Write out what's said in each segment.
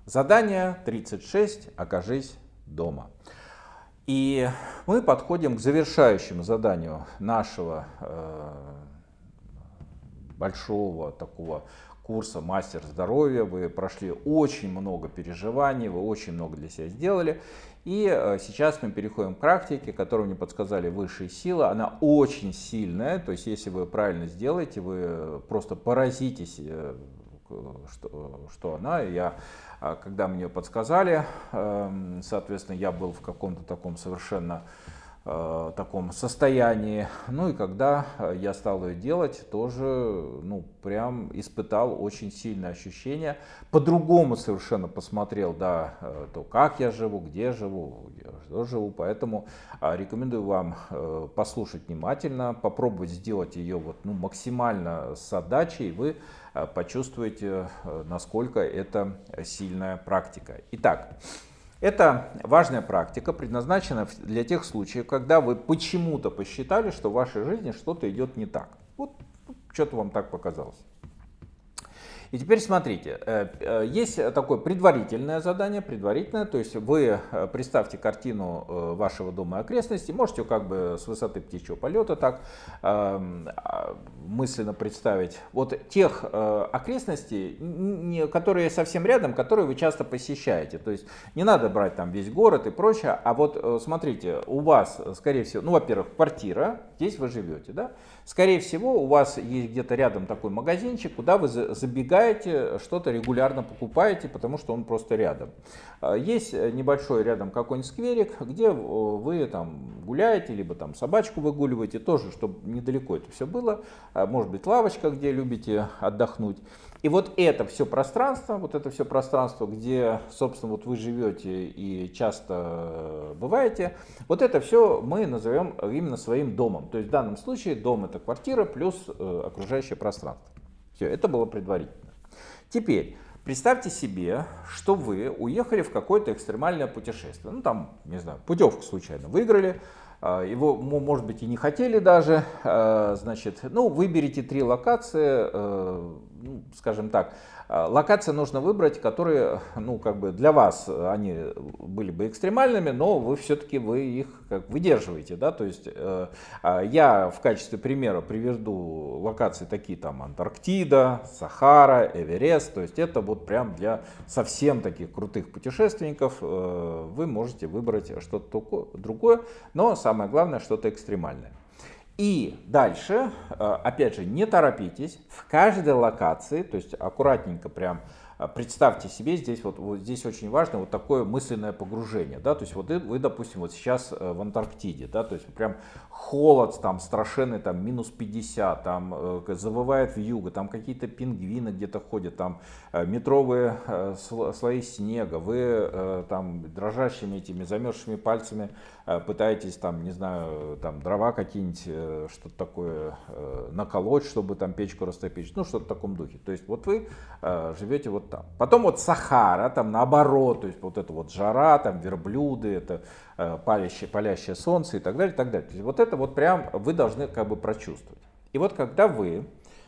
Задание 36. Окажись дома. И мы подходим к завершающему заданию нашего большого такого курса «Мастер здоровья». Вы прошли очень много переживаний, вы очень много для себя сделали. И сейчас мы переходим к практике, которую мне подсказали высшие силы. Она очень сильная, то есть если вы правильно сделаете, вы просто поразитесь, что она. Когда мне подсказали, соответственно, я был в каком-то таком совершенно таком состоянии. Ну и когда я стал ее делать, тоже, прям испытал очень сильное ощущение. По-другому совершенно посмотрел, то, как я живу, где живу, что живу. Поэтому рекомендую вам послушать внимательно, попробовать сделать ее максимально с отдачей, и вы почувствуете, насколько это сильная практика. Итак, это важная практика, предназначена для тех случаев, когда вы почему-то посчитали, что в вашей жизни что-то идет не так. Вот что-то вам так показалось. И теперь смотрите, есть такое предварительное задание, то есть вы представьте картину вашего дома и окрестностей, можете как бы с высоты птичьего полета так мысленно представить вот тех окрестностей, которые совсем рядом, которые вы часто посещаете. То есть не надо брать там весь город и прочее, а вот смотрите, у вас, скорее всего, во-первых, квартира, здесь вы живете, да? Скорее всего, у вас есть где-то рядом такой магазинчик, куда вы забегаете, что-то регулярно покупаете, потому что он просто рядом. Есть небольшой рядом какой-нибудь скверик, где вы там гуляете, либо там собачку выгуливаете, тоже, чтобы недалеко это все было. Может быть, лавочка, где любите отдохнуть. И вот это все пространство, где, собственно, вот вы живете и часто бываете, вот это все мы назовем именно своим домом. То есть в данном случае дом — это квартира плюс окружающее пространство. Все, это было предварительно. Теперь представьте себе, что вы уехали в какое-то экстремальное путешествие. Не знаю, путевку случайно выиграли. Его, может быть, и не хотели даже, выберите 3 локации, скажем так, локации нужно выбрать, которые, для вас они были бы экстремальными, но вы все-таки их выдерживаете, да, то есть я в качестве примера приведу локации такие, там, Антарктида, Сахара, Эверест, то есть это вот прям для совсем таких крутых путешественников, вы можете выбрать что-то другое, но самое главное, что-то экстремальное. И дальше, опять же, не торопитесь, в каждой локации, то есть аккуратненько прям представьте себе, здесь здесь очень важно вот такое мысленное погружение, да, то есть вот вы, допустим, вот сейчас в Антарктиде, да, то есть прям холод там страшенный, там -50, там завывает вьюга, там какие-то пингвины где-то ходят, там метровые слои снега, вы там дрожащими этими замерзшими пальцами пытаетесь там, не знаю, там дрова какие-нибудь, что-то такое наколоть, чтобы там печку растопить, что-то в таком духе. То есть вот вы живете вот там. Потом вот Сахара, там наоборот, то есть вот это вот жара, там верблюды, это палящее солнце и так далее, и так далее. То есть вот это вот прям вы должны как бы прочувствовать. И вот когда вы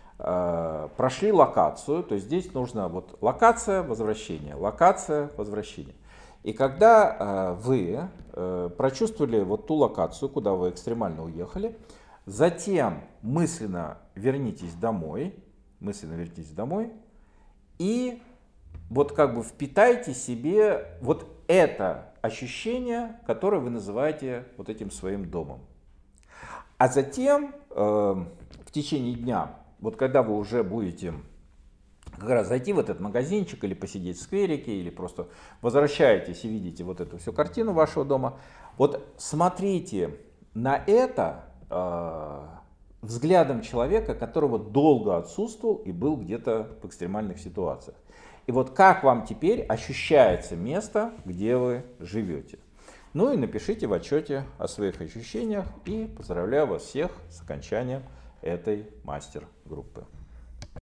прошли локацию, то есть здесь нужно вот локация, возвращение, локация, возвращение. И когда вы прочувствовали вот ту локацию, куда вы экстремально уехали, затем мысленно вернитесь домой, и вот как бы впитайте себе вот это ощущение, которое вы называете вот этим своим домом. А затем в течение дня, вот когда вы уже будете как раз зайти в этот магазинчик или посидеть в скверике, или просто возвращаетесь и видите вот эту всю картину вашего дома, вот смотрите на это взглядом человека, которого долго отсутствовал и был где-то в экстремальных ситуациях. И вот как вам теперь ощущается место, где вы живете. Ну и напишите в отчете о своих ощущениях, и поздравляю вас всех с окончанием этой мастер-группы.